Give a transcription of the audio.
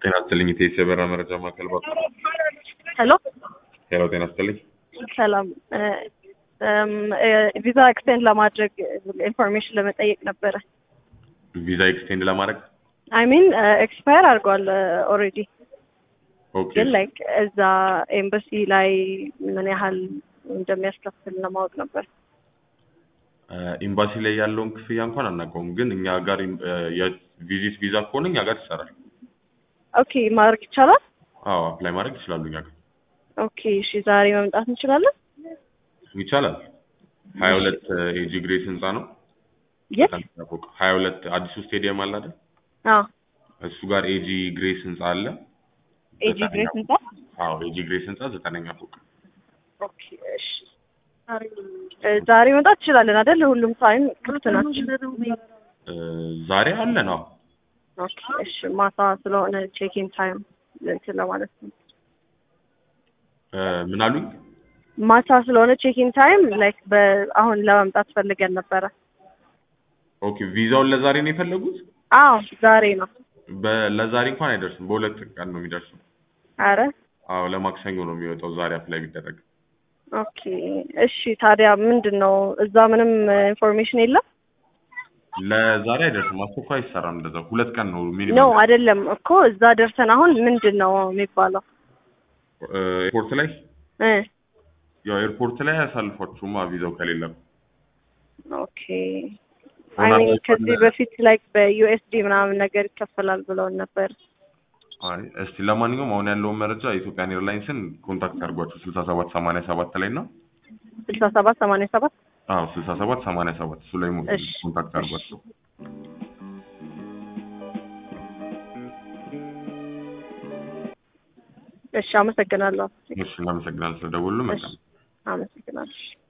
ጤና ይስጥልኝ ኢቴስ የበረራ መረጃ ማዕከል ባክ። ሄሎ ሄሎ ጤና ይስጥልኝ። ሰላም ቪዛ ኤክስቴንድ ለማድረግ ኢንፎርሜሽን ለመጠየቅ ነበረ። ቪዛ ኤክስቴንድ ለማድረግ አይ ሚን ኤክስፓየር አድርጓል ኦልሬዲ፣ ኦኬ ግን ላይክ እዛ ኤምባሲ ላይ ምን ያህል እንደሚያስከፍል ለማወቅ ነበር። ኤምባሲ ላይ ያለውን ክፍያ እንኳን አናውቀውም፣ ግን እኛ ጋር የቪዚት ቪዛ ከሆነ እኛ ጋር ይሰራል። ኦኬ ማድረግ ይቻላል? አዎ አፕላይ ማድረግ ይችላሉ እኛ ጋር። ኦኬ እሺ፣ ዛሬ መምጣት እንችላለን? ይቻላል። 22 ኤጂ ግሬስ ህንጻ ነው። የት? 22 አዲሱ ስቴዲየም አለ አይደል? አዎ እሱ ጋር ኤጂ ግሬስ ህንጻ አለ። ኤጂ ግሬስ ህንጻ? አዎ ኤጂ ግሬስ ህንጻ 9ኛ ፎቅ። ኦኬ እሺ፣ ዛሬ መምጣት እንችላለን አይደል? ሁሉም ታይም ክፍት ናቸው። ዛሬ አለ ነው። ኦኬ እሺ፣ ማታ ስለሆነ ቼኪንግ ታይም እንትን ለማለት ነው። ምን አሉኝ? ማታ ስለሆነ ቼኪንግ ታይም ላይክ አሁን ለመምጣት ፈልገን ነበረ። ኦኬ ቪዛውን ለዛሬ ነው የፈለጉት? አዎ ዛሬ ነው። ለዛሬ እንኳን አይደርስም፣ በሁለት ቀን ነው የሚደርሰው። አረ አዎ ለማክሰኞ ነው የሚወጣው ዛሬ አፕላይ ቢደረግ። ኦኬ እሺ፣ ታዲያ ምንድነው እዛ ምንም ኢንፎርሜሽን የለም? ለዛሬ አይደርስም፣ አስቸኳይ አይሰራም። እንደዛ ሁለት ቀን ነው ሚኒመም። ነው አይደለም እኮ እዛ ደርሰን አሁን ምንድነው የሚባለው? ኤርፖርት ላይ ያው ኤርፖርት ላይ ያሳልፏችሁማ ቪዛው ከሌለ። ኦኬ አይ ሚን ከዚህ በፊት ላይክ በዩኤስዲ ምናምን ነገር ይከፈላል ብለውን ነበር። አይ እስቲ ለማንኛውም አሁን ያለውን መረጃ ኢትዮጵያን ኤርላይንስን ኮንታክት አድርጓቸው 6787 ላይ ነው። 6787 አዎ 6787 እሱ ላይ ኮንታክት አድርጓቸው። እሺ አመሰግናለሁ። እሺ እናመሰግናለን ስለደወሉ። መልካም አመሰግናለሁ።